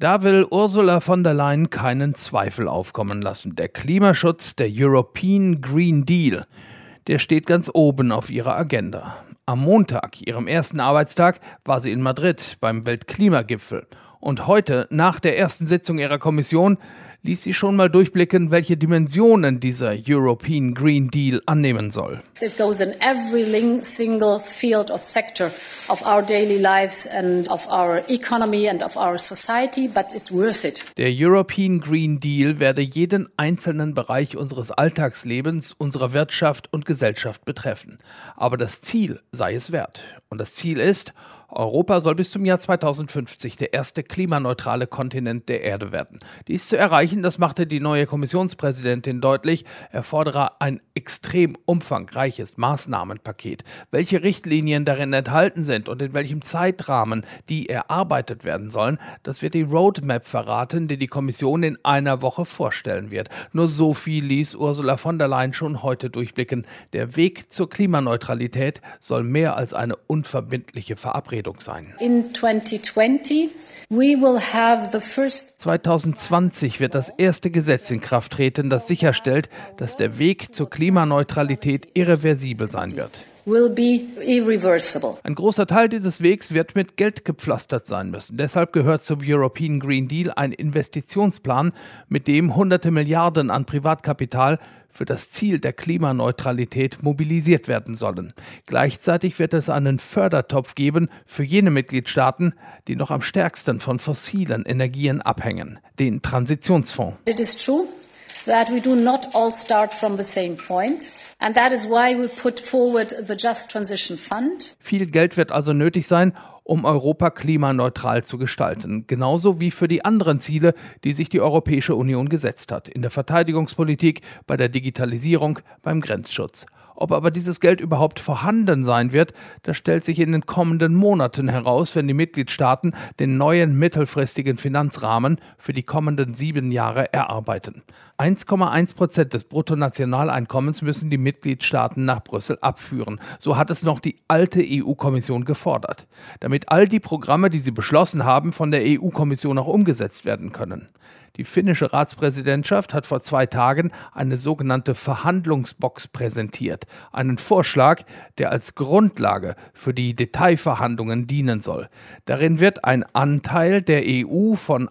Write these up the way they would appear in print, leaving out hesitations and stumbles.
Da will Ursula von der Leyen keinen Zweifel aufkommen lassen. Der Klimaschutz, der European Green Deal, der steht ganz oben auf ihrer Agenda. Am Montag, ihrem ersten Arbeitstag, war sie in Madrid beim Weltklimagipfel. Und heute, nach der ersten Sitzung ihrer Kommission, ließ sie schon mal durchblicken, welche Dimensionen dieser European Green Deal annehmen soll. It goes in every single field or sector of our daily lives and of our economy and of our society, but it's worth it. Der European Green Deal werde jeden einzelnen Bereich unseres Alltagslebens, unserer Wirtschaft und Gesellschaft betreffen. Aber das Ziel sei es wert. Und das Ziel ist, Europa soll bis zum Jahr 2050 der erste klimaneutrale Kontinent der Erde werden. Dies zu erreichen, das machte die neue Kommissionspräsidentin deutlich, erfordere ein extrem umfangreiches Maßnahmenpaket. Welche Richtlinien darin enthalten sind und in welchem Zeitrahmen die erarbeitet werden sollen, das wird die Roadmap verraten, die die Kommission in einer Woche vorstellen wird. Nur so viel ließ Ursula von der Leyen schon heute durchblicken. Der Weg zur Klimaneutralität soll mehr als eine unverbindliche Verabredung sein. In 2020 we will have the first 2020 wird das erste Gesetz in Kraft treten, das sicherstellt, dass der Weg zur Klimaneutralität irreversibel sein wird. Will be irreversible. Ein großer Teil dieses Wegs wird mit Geld gepflastert sein müssen. Deshalb gehört zum European Green Deal ein Investitionsplan, mit dem hunderte Milliarden an Privatkapital für das Ziel der Klimaneutralität mobilisiert werden sollen. Gleichzeitig wird es einen Fördertopf geben für jene Mitgliedstaaten, die noch am stärksten von fossilen Energien abhängen, den Transitionsfonds. It is true that we do not all start from the same point. And that is why we put forward the Just Transition Fund. Viel Geld wird also nötig sein, um Europa klimaneutral zu gestalten. Genauso wie für die anderen Ziele, die sich die Europäische Union gesetzt hat. In der Verteidigungspolitik, bei der Digitalisierung, beim Grenzschutz. Ob aber dieses Geld überhaupt vorhanden sein wird, das stellt sich in den kommenden Monaten heraus, wenn die Mitgliedstaaten den neuen mittelfristigen Finanzrahmen für die kommenden 7 Jahre erarbeiten. 1,1% des Bruttonationaleinkommens müssen die Mitgliedstaaten nach Brüssel abführen. So hat es noch die alte EU-Kommission gefordert, damit all die Programme, die sie beschlossen haben, von der EU-Kommission auch umgesetzt werden können. Die finnische Ratspräsidentschaft hat vor 2 Tagen eine sogenannte Verhandlungsbox präsentiert. Einen Vorschlag, der als Grundlage für die Detailverhandlungen dienen soll. Darin wird ein Anteil der EU von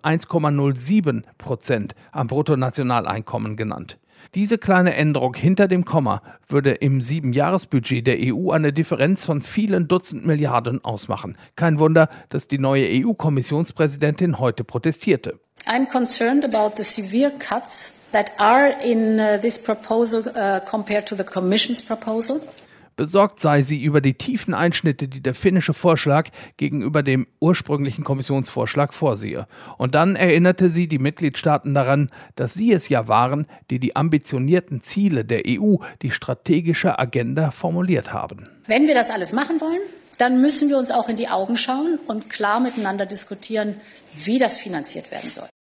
1,07% am Bruttonationaleinkommen genannt. Diese kleine Änderung hinter dem Komma würde im 7-Jahres-Budget der EU eine Differenz von vielen Dutzend Milliarden ausmachen. Kein Wunder, dass die neue EU-Kommissionspräsidentin heute protestierte. I'm concerned about the severe cuts that are in this proposal compared to the Commission's proposal. Besorgt sei sie über die tiefen Einschnitte, die der finnische Vorschlag gegenüber dem ursprünglichen Kommissionsvorschlag vorsehe. Und dann erinnerte sie die Mitgliedstaaten daran, dass sie es ja waren, die die ambitionierten Ziele der EU, die strategische Agenda formuliert haben. Wenn wir das alles machen wollen, dann müssen wir uns auch in die Augen schauen und klar miteinander diskutieren, wie das finanziert werden soll.